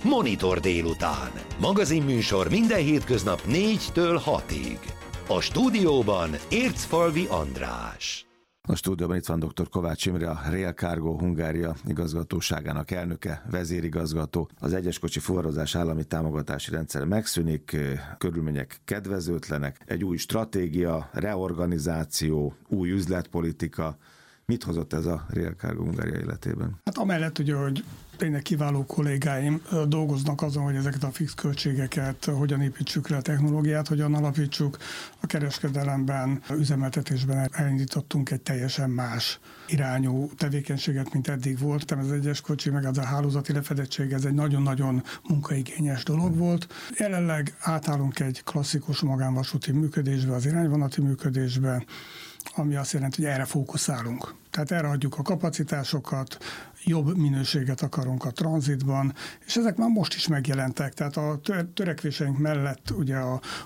Monitor délután. Magazinműsor minden hétköznap 4-től 6-ig. A stúdióban Ércfalvi András. A stúdióban itt van dr. Kovács Imre, a Rail Cargo Hungária igazgatóságának elnöke, vezérigazgató. Az egyes kocsi fuvarozás állami támogatási rendszer megszűnik, körülmények kedvezőtlenek, egy új stratégia, reorganizáció, új üzletpolitika. Mit hozott ez a Rail Cargo Hungária életében? Hát amellett ugye, hogy tényleg kiváló kollégáim dolgoznak azon, hogy ezeket a fix költségeket hogyan építsük le, a technológiát, hogyan alapítsuk. A kereskedelemben, üzemeltetésben elindítottunk egy teljesen más irányú tevékenységet, mint eddig volt. Ez egyes kocsi, meg az a hálózati lefedettség, ez egy nagyon-nagyon munkaigényes dolog volt. Jelenleg átállunk egy klasszikus magánvasúti működésbe, az irányvonati működésbe, ami azt jelenti, hogy erre fókuszálunk. Tehát erre adjuk a kapacitásokat, jobb minőséget akarunk a tranzitban, és ezek már most is megjelentek, tehát a törekvéseink mellett, ugye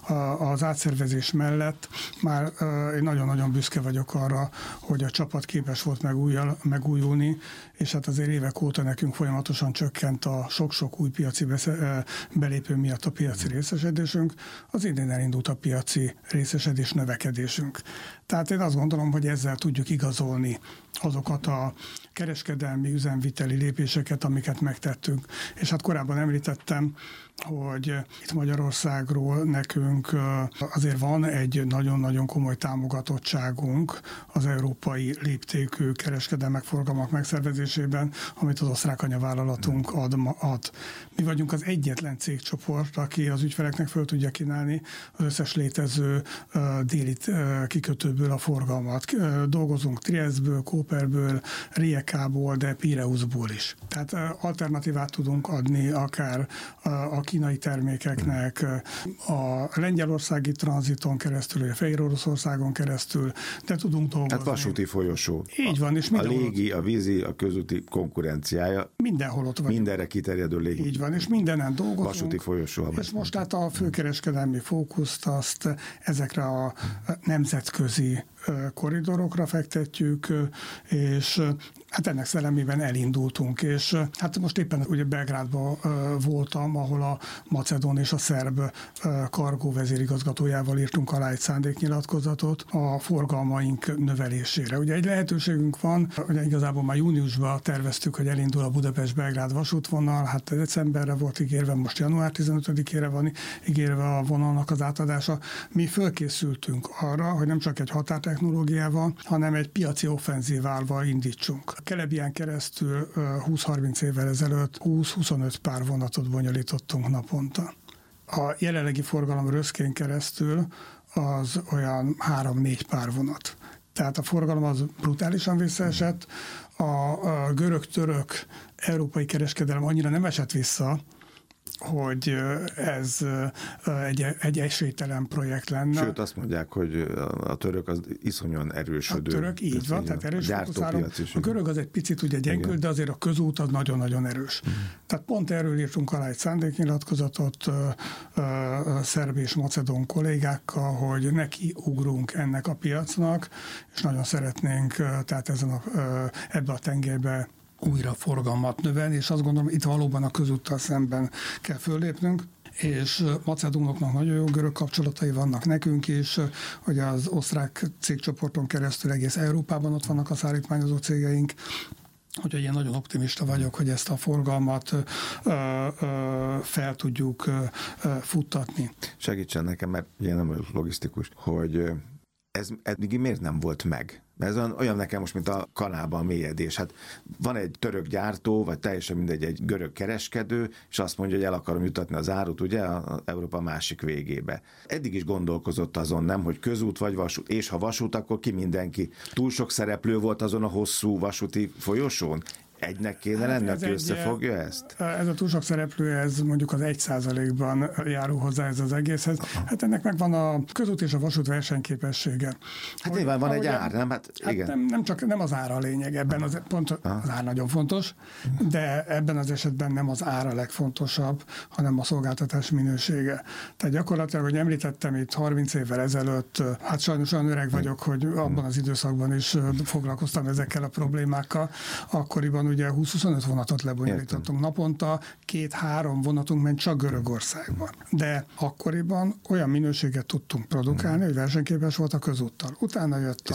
az átszervezés mellett már én nagyon-nagyon büszke vagyok arra, hogy a csapat képes volt megújulni, és hát azért évek óta nekünk folyamatosan csökkent a sok-sok új piaci belépő miatt a piaci részesedésünk, az idén elindult a piaci részesedés növekedésünk. Tehát én azt gondolom, hogy ezzel tudjuk igazolni azokat a kereskedelmi, üzemviteli lépéseket, amiket megtettünk. És hát korábban említettem, hogy itt Magyarországról nekünk azért van egy nagyon-nagyon komoly támogatottságunk az európai léptékű kereskedelmek, forgalmak megszervezésében, amit az osztrák anyavállalatunk ad. Mi vagyunk az egyetlen cégcsoport, aki az ügyfeleknek föl tudja kínálni az összes létező déli kikötőből a forgalmat. Dolgozunk Triestből, Koperből, Rijekából, de Pireusból is. Tehát alternatívát tudunk adni akár a kínai termékeknek, a lengyelországi tranziton keresztül, a Fehér Oroszországon keresztül, de tudunk dolgozni. Hát vasúti folyosó. Így van, és a légi, a vízi, a közúti konkurenciája. Mindenhol ott vagyunk. Mindenre kiterjedő légi. Így van, és mindenen dolgozunk. Vasúti folyosó. És most hát a főkereskedelmi fókuszt azt ezekre a nemzetközi koridorokra fektetjük, és hát ennek szellemében elindultunk, és hát most éppen ugye Belgrádban voltam, ahol a macedón és a szerb kargó vezérigazgatójával írtunk alá egy szándéknyilatkozatot a forgalmaink növelésére. Ugye egy lehetőségünk van, ugye igazából már júniusban terveztük, hogy elindul a Budapest-Belgrád vasútvonal, hát decemberre volt ígérve, most január 15-ére van ígérve a vonalnak az átadása. Mi fölkészültünk arra, hogy nem csak egy határtechnológiával, hanem egy piaci offenzívával indítsunk. A Kelebián keresztül 20-30 évvel ezelőtt 20-25 pár vonatot bonyolítottunk naponta. A jelenlegi forgalom Röszkén keresztül az olyan 3-4 pár vonat. Tehát a forgalom az brutálisan visszaesett, a görög-török európai kereskedelem annyira nem esett vissza, hogy ez egy esélytelen projekt lenne. Sőt, azt mondják, hogy a török az iszonyan erősödő. A török így van, tehát erős fókuszáló. A görög az egy picit ugye gyengült, de azért a közút az nagyon-nagyon erős. Tehát pont erről írtunk alá egy szándéknyilatkozatot szerb és macedón kollégákkal, hogy neki ugrunk ennek a piacnak, és nagyon szeretnénk tehát ebbe a tengelybe újra forgalmat növelni, és azt gondolom, itt valóban a közúttal szemben kell föllépnünk, és macedónoknak nagyon jó görög kapcsolatai vannak nekünk is, hogy az osztrák cégcsoporton keresztül egész Európában ott vannak a szállítmányozó cégeink, úgyhogy én nagyon optimista vagyok, hogy ezt a forgalmat fel tudjuk futtatni. Segítsen nekem, mert ugye nem vagyok logisztikus, hogy ez eddig miért nem volt meg? Ez olyan nekem most, mint a kanálban a mélyedés. Hát van egy török gyártó, vagy teljesen mindegy, egy görög kereskedő, és azt mondja, hogy el akarom jutatni az árut, ugye, a Európa másik végébe. Eddig is gondolkozott azon, nem, hogy közút vagy vasút, és ha vasút, akkor ki mindenki. Túl sok szereplő volt azon a hosszú vasúti folyosón? Egynek kéne lenni, aki összefogja ezt? Ez a túl sok szereplő, ez mondjuk az 1%-ban járul hozzá ez az egészhez. Hát ennek megvan a közút és a vasút versenyképessége. Hát nyilván van egy ár, nem? Hát igen. Nem az ára a lényeg, ebben pont az ár nagyon fontos, de ebben az esetben nem az ára legfontosabb, hanem a szolgáltatás minősége. Tehát gyakorlatilag, hogy említettem itt 30 évvel ezelőtt, hát sajnos olyan öreg vagyok, hogy abban az időszakban is foglalkoztam ezekkel a problémákkal. Akkoriban ugye 20-25 vonatot lebonyolítottunk naponta, 2-3 vonatunk ment csak Görögországban. De akkoriban olyan minőséget tudtunk produkálni, hogy versenyképes volt a közúttal. Utána jött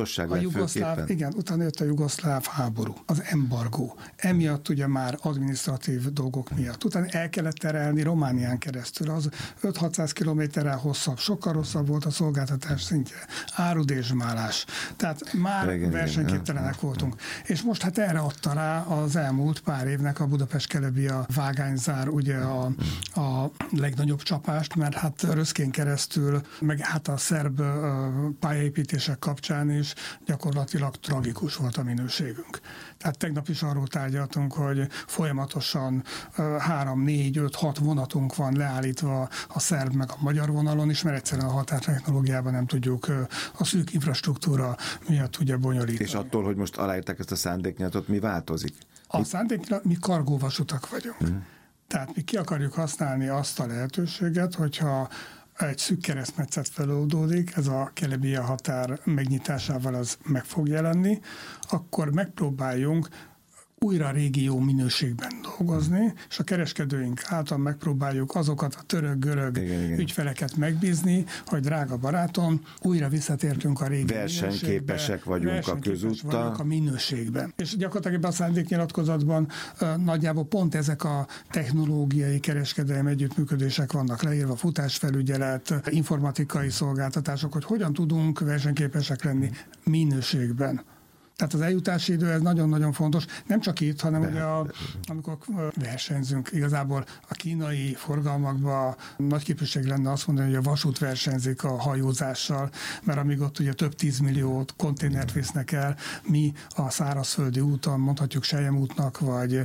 utána jött a jugoszláv háború, az embargó. Emiatt ugye már adminisztratív dolgok miatt. Utána el kellett terelni Románián keresztül. Az 5-600 kilométerrel hosszabb, sokkal rosszabb volt a szolgáltatás szintje. Árudésmálás. Tehát már versenyképtelenek voltunk. És most hát erre adta rá az elmúlt pár évnek a Budapest-Kelebia vágányzár ugye a legnagyobb csapást, mert hát Röszkén keresztül, meg hát a szerb pályaépítések kapcsán is gyakorlatilag tragikus volt a minőségünk. Tehát tegnap is arról tárgyaltunk, hogy folyamatosan 3-4-5-6 vonatunk van leállítva a szerb meg a magyar vonalon is, mert egyszerűen a határtechnológiában nem tudjuk a szűk infrastruktúra miatt ugye bonyolítani. És attól, hogy most aláírták ezt a szándéknyilatot, mi változik? A szándéknyilat, mi kargóvasutak vagyunk. Tehát mi ki akarjuk használni azt a lehetőséget, hogyha egy szűk keresztmetszet feloldódik, ez a Kelebia határ megnyitásával az meg fog jelenni, akkor megpróbáljunk újra régió minőségben dolgozni, és a kereskedőink által megpróbáljuk azokat a török-görög ügyfeleket megbízni, hogy drága barátom, újra visszatértünk a régi versenyképesek vagyunk a közúttal. A minőségben. És gyakorlatilag ebben a szándéknyilatkozatban nagyjából pont ezek a technológiai kereskedelmi együttműködések vannak leírva, futásfelügyelet, informatikai szolgáltatások, hogy hogyan tudunk versenyképesek lenni minőségben. Tehát az eljutási idő, ez nagyon-nagyon fontos. Nem csak itt, hanem ugye amikor versenyzünk, igazából a kínai forgalmakban nagy képesség lenne azt mondani, hogy a vasút versenyzik a hajózással, mert amíg ott ugye több 10 millió konténert visznek el, mi a szárazföldi úton, mondhatjuk Selyem útnak, vagy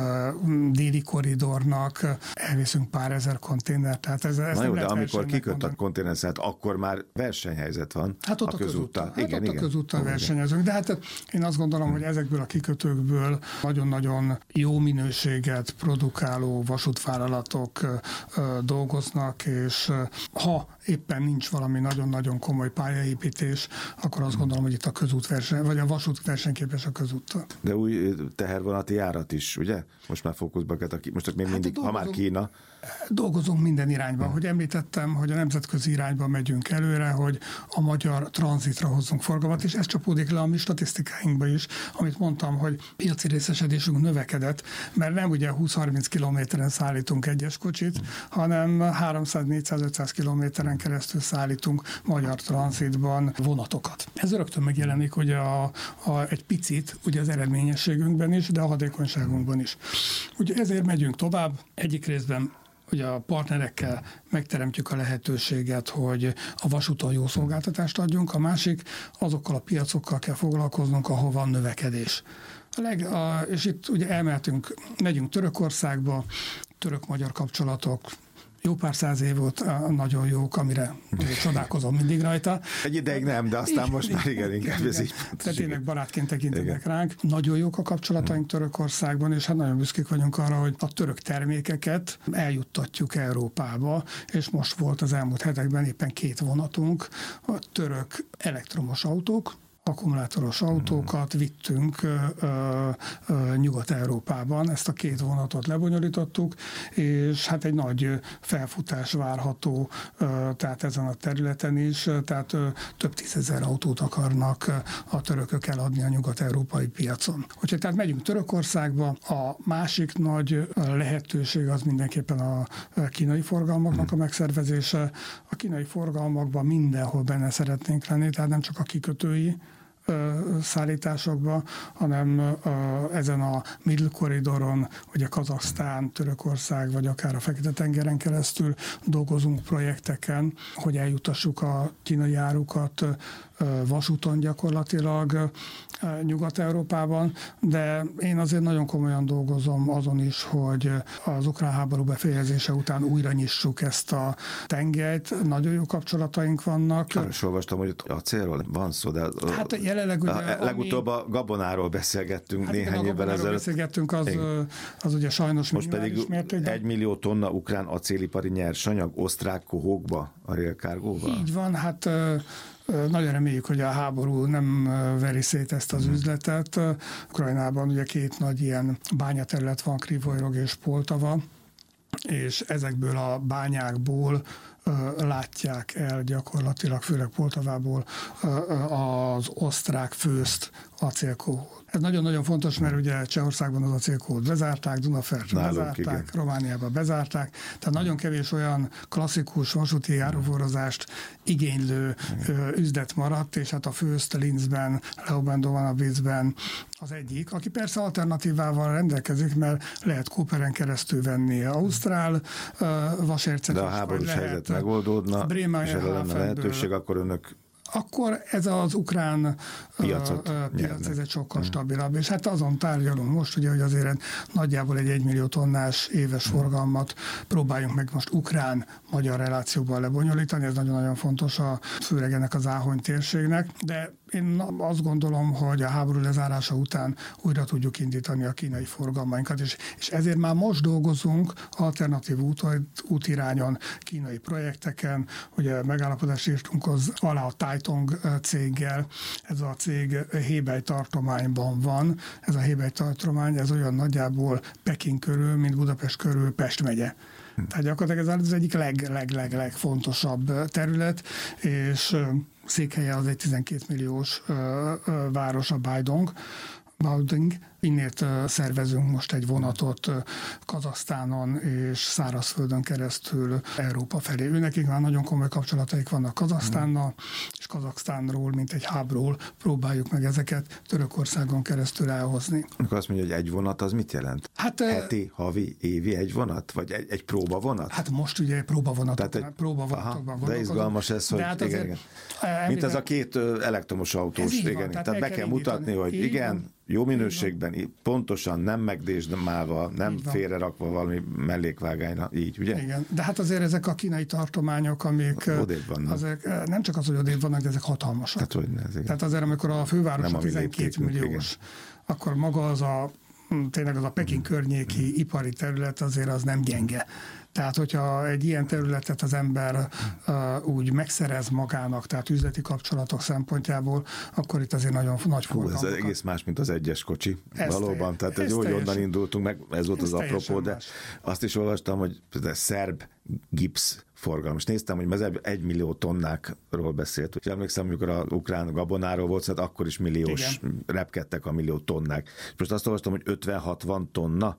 déli koridornak elviszünk pár ezer konténert. Tehát ez na jó, de amikor kiköt a konténerszállat, akkor már versenyhelyzet van hát ott a közúttal. Igen. A közúttal versenyezünk, de hát én azt gondolom, hogy ezekből a kikötőkből nagyon-nagyon jó minőséget produkáló vasútvállalatok dolgoznak, és ha éppen nincs valami nagyon-nagyon komoly pályaépítés, akkor azt gondolom, hogy itt a közútverseny, vagy a vasút versenyképes a közúttal. De új tehervonati járat is, ugye? Most már fókuszba került, most még mindig, ha már Kína. Dolgozunk minden irányban. Hogy említettem, hogy a nemzetközi irányba megyünk előre, hogy a magyar tranzitra hozzunk forgalmat, és ez csapódik le a mi statisztikáinkba is, amit mondtam, hogy piaci részesedésünk növekedett, mert nem ugye 20-30 kilométeren szállítunk egyes kocsit, hanem 300-400-500 kilométeren keresztül szállítunk magyar tranzitban vonatokat. Ez rögtön megjelenik ugye egy picit ugye az eredményességünkben is, de a hatékonyságunkban is. Ugye ezért megyünk tovább. Egyik részben ugye a partnerekkel megteremtjük a lehetőséget, hogy a vasúton jó szolgáltatást adjunk, a másik azokkal a piacokkal kell foglalkoznunk, ahol van növekedés. És itt ugye megyünk Törökországba, török-magyar kapcsolatok, jó pár száz év volt nagyon jók, amire csodálkozom mindig rajta. Egy ideig nem, de aztán most már inkább ez így. Tehát tényleg barátként tekintenek ránk. Nagyon jók a kapcsolataink Törökországban, és hát nagyon büszkék vagyunk arra, hogy a török termékeket eljuttatjuk Európába, és most volt az elmúlt hetekben éppen 2 vonatunk, a török elektromos autók, akkumulátoros autókat vittünk Nyugat-Európában. Ezt a 2 vonatot lebonyolítottuk, és hát egy nagy felfutás várható, tehát ezen a területen is, tehát több 10 000 autót akarnak a törökök eladni a nyugat-európai piacon. Úgyhogy tehát megyünk Törökországba, a másik nagy lehetőség az mindenképpen a kínai forgalmaknak a megszervezése. A kínai forgalmakban mindenhol benne szeretnénk lenni, tehát nem csak a kikötői szállításokba, hanem ezen a Middle Corridoron, vagy a Kazaksztán, Törökország, vagy akár a Fekete-tengeren keresztül dolgozunk projekteken, hogy eljutassuk a kínai árukat vasúton gyakorlatilag Nyugat-Európában, de én azért nagyon komolyan dolgozom azon is, hogy az ukrán háború befejezése után újra nyissuk ezt a tengelyt. Nagyon jó kapcsolataink vannak. Arra is olvastam, hogy a célról van szó, de hát jelenleg ugye, legutóbb a gabonáról beszélgettünk néhány évvel ezelőtt. Beszélgettünk, az ugye sajnos most pedig mértékben. 1 millió tonna ukrán acélipari nyersanyag osztrák kohókba a Rail Cargo-val. Így van, hát Nagyon reméljük, hogy a háború nem veri szét ezt az üzletet. Ukrajnában ugye 2 nagy ilyen bányaterület van, Kryvyi Rog és Poltava, és ezekből a bányákból látják el gyakorlatilag, főleg Poltavából az osztrák főzt acélkóhót. Ez nagyon-nagyon fontos, mert ugye Csehországban az acélkóhót bezárták, Dunaferre bezárták, igen. Romániába bezárták, tehát nagyon kevés olyan klasszikus vasúti áruforrozást igénylő üzlet maradt, és hát a főzt Linzben, Leoben-Dovanovicben az egyik, aki persze alternatívával rendelkezik, mert lehet Koperen keresztül venni ausztrál vasércet. De a háborús helyzet megoldódna, és erre lenne lehetőség, akkor önök akkor ez az ukrán piac ez egy sokkal stabilabb. És hát azon tárgyalunk most, ugye, hogy azért nagyjából egy 1 millió tonnás éves forgalmat próbáljunk meg most ukrán-magyar relációban lebonyolítani, ez nagyon-nagyon fontos, főleg ennek az Áhony térségnek, de én azt gondolom, hogy a háború lezárása után újra tudjuk indítani a kínai forgalmainkat, és ezért már most dolgozunk alternatív útirányon, kínai projekteken, ugye megállapodást írtunk alá a Taitong céggel, ez a cég Hebei tartományban van, ez a Hebei tartomány, ez olyan nagyjából Peking körül, mint Budapest körül Pest megye. Tehát gyakorlatilag ez az egyik legfontosabb terület, és székhelye az egy 12 milliós város, a Baidong. Innét szervezünk most egy vonatot Kazahsztánon és szárazföldön keresztül Európa felé. Őnekik már nagyon komoly kapcsolataik vannak Kazahsztánnal, és Kazaksztánról, mint egy hubról próbáljuk meg ezeket Törökországon keresztül elhozni. Amikor azt mondja, hogy egy vonat, az mit jelent? Hát, heti, havi, évi egy vonat? Vagy egy próbavonat? Hát most ugye próbavonatokban gondolkodunk. De izgalmas ez, hogy hát igen. Mint ez a 2 elektromos autós, igen. Tehát be kell mutatni, hogy igen, jó minőségben, pontosan, nem megdésdmálva, nem félrerakva valami mellékvágányra, így, ugye? Igen, de hát azért ezek a kínai tartományok, amik odébb vannak. Azok, nem csak az, hogy odébb vannak, de ezek hatalmasak. Tehát azért, amikor a főváros a 12 milliós, akkor maga tényleg az a Peking környéki ipari terület azért az nem gyenge. Tehát, hogyha egy ilyen területet az ember úgy megszerez magának, tehát üzleti kapcsolatok szempontjából, akkor itt azért nagyon nagy forgalmak. Ez egész más, mint az egyes kocsi. Valóban, tehát egy úgy onnan indultunk meg, ez volt az apropó, de azt is olvastam, hogy szerb gipsz forgalom. És néztem, hogy ez 1 millió tonnákról beszélt. Úgyhogy emlékszem, amikor az ukrán gabonáról volt, szóval akkor is milliós, repkedtek a millió tonnák. És most azt olvastam, hogy 50-60 tonna.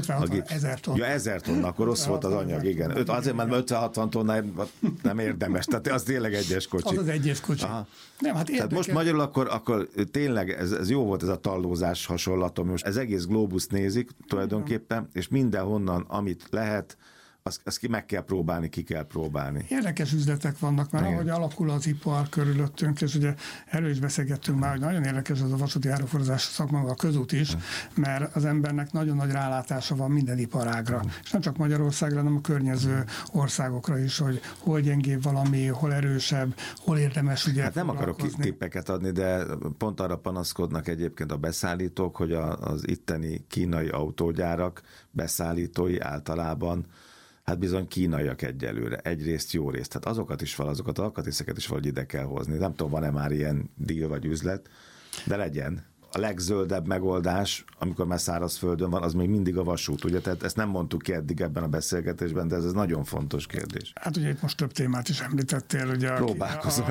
50-60 tonna. Ja, 1000 tonna, akkor rossz volt az anyag, igen. Azért, mert 50-60 tonna nem érdemes. Tehát az tényleg egyes kocsi. Az az egyes kocsi. Nem, hát tehát most magyarul akkor tényleg ez jó volt ez a tallózás hasonlatom. Most ez egész globuszt nézik tulajdonképpen, és mindenhonnan, amit lehet, azt meg kell próbálni, ki kell próbálni. Érdekes üzletek vannak, mert ahogy alakul az ipar körülöttünk, és ugye erről is beszélgettünk már, hogy nagyon érdekes ez a vasúti áruforozás szakma, a közút is, mert az embernek nagyon nagy rálátása van minden iparágra. És nem csak Magyarországra, hanem a környező országokra is, hogy hol gyengébb valami, hol erősebb, hol érdemes ugye. Hát nem akarok tippeket adni, de pont arra panaszkodnak egyébként a beszállítók, hogy az itteni kínai autógyárak beszállítói általában hát bizony kínaiak egyelőre. Egyrészt, jó részt. Tehát azokat a alkatrészeket is valahogy ide kell hozni. Nem tudom, van-e már ilyen deal vagy üzlet, de legyen. A legzöldebb megoldás, amikor már szárazföldön van, az még mindig a vasút, ugye? Tehát ezt nem mondtuk ki eddig ebben a beszélgetésben, de ez nagyon fontos kérdés. Hát ugye itt most több témát is említettél, ugye próbálkozom.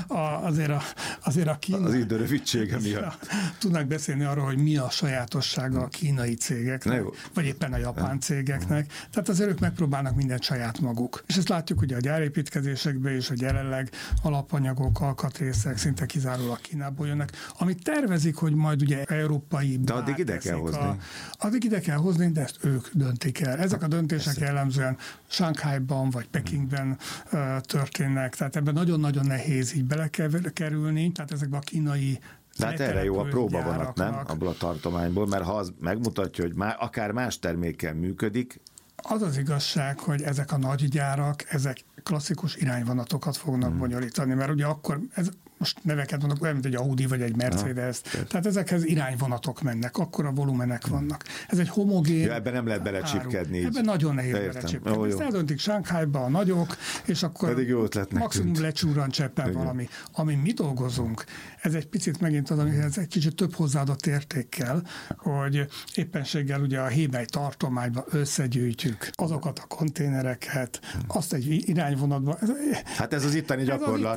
Azért a Kína... Az idő rövidsége miatt. Tudnak beszélni arról, hogy mi a sajátossága a kínai cégeknek, vagy éppen a japán cégeknek. Tehát azért ők megpróbálnak mindent saját maguk. És ezt látjuk ugye a gyárépítkezésekben is, hogy jelenleg alapanyagok, alkatrészek szinte kizárólag Kínából jönnek, amit tervezik, hogy majd ugye európai... De addig ide kell hozni. Addig ide kell hozni, de ezt ők döntik el. Ezek a döntések jellemzően Shanghaiban vagy Pekingben történnek, tehát ebben nagyon-nagyon nehéz így belekerülni, tehát ezekben a kínai... De hát erre jó a próbavonat, nem? Abból a tartományból, mert ha az megmutatja, hogy akár más termékkel működik. Az az igazság, hogy ezek a nagy gyárak, ezek klasszikus irányvonatokat fognak bonyolítani, mert ugye akkor most neveket mondok, olyan, mint egy Audi vagy egy Mercedes. Tehát ezekhez irányvonatok mennek, akkora volumenek vannak. Ez egy homogén. Ja, ebben nem lehet belecsipkedni. Ebben nagyon nehéz belecsipkedni. Ezt eldöntik Shanghaiba a nagyok, és akkor maximum lecsúran cseppel valami. Amin mi dolgozunk, ez egy picit megint az, amihez egy kicsit több hozzáadott értékkel, hogy éppenséggel ugye a Hebei tartományba összegyűjtjük azokat a konténereket, azt egy irányvonatban. Hát ez az itteni gyakorlat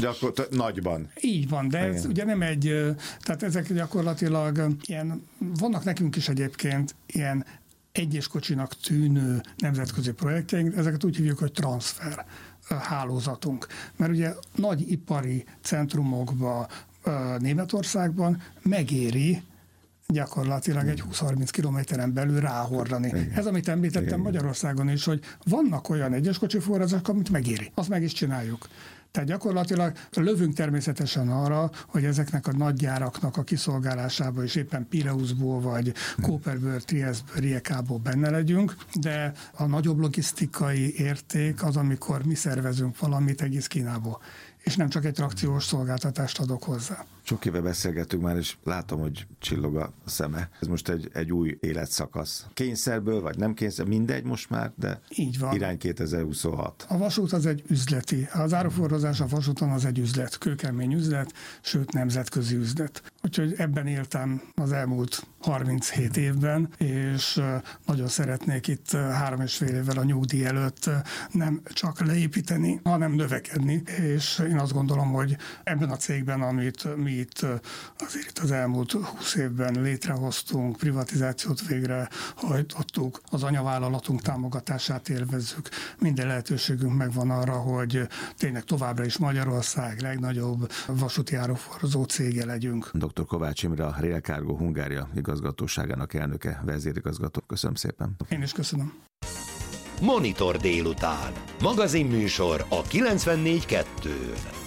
nagyban. Így van, de ez ugye nem tehát ezek gyakorlatilag ilyen, vannak nekünk is egyébként ilyen egyes kocsinak tűnő nemzetközi projektjeink, ezeket úgy hívjuk, hogy transfer hálózatunk. Mert ugye nagy ipari centrumokba Németországban megéri gyakorlatilag egy 20-30 kilométeren belül ráhordani. Igen. Ez, amit említettem Magyarországon is, hogy vannak olyan egyes kocsi források, amit megéri. Azt meg is csináljuk. Tehát gyakorlatilag lövünk természetesen arra, hogy ezeknek a nagygyáraknak a kiszolgálásába is éppen Pireuszból, vagy Koperből, Trieszből, Riekából benne legyünk, de a nagyobb logisztikai érték az, amikor mi szervezünk valamit egész Kínából, és nem csak egy trakciós szolgáltatást adok hozzá. Sok éve beszélgettünk már, és látom, hogy csillog a szeme. Ez most egy új életszakasz. Kényszerből, vagy nem kényszer, mindegy most már, de így van. Irány 2026. A vasút az egy üzleti. Az áruforrozás a vasúton az egy üzlet, kőkemény üzlet, sőt nemzetközi üzlet. Úgyhogy ebben éltem az elmúlt 37 évben, és nagyon szeretnék itt 3,5 évvel a nyugdíj előtt nem csak leépíteni, hanem növekedni, és én azt gondolom, hogy ebben a cégben, amit mi itt azért itt az elmúlt 20 évben létrehoztunk, privatizációt végrehajtottuk, az anyavállalatunk támogatását élvezzük. Minden lehetőségünk megvan arra, hogy tényleg továbbra is Magyarország legnagyobb vasúti áruforrozó cége legyünk. Dr. Kovács Imre, a Rail Cargo Hungária igazgatóságának elnöke, vezérigazgató. Köszönöm szépen. Én is köszönöm. Monitor délután. Magazinműsor a 94.2-n.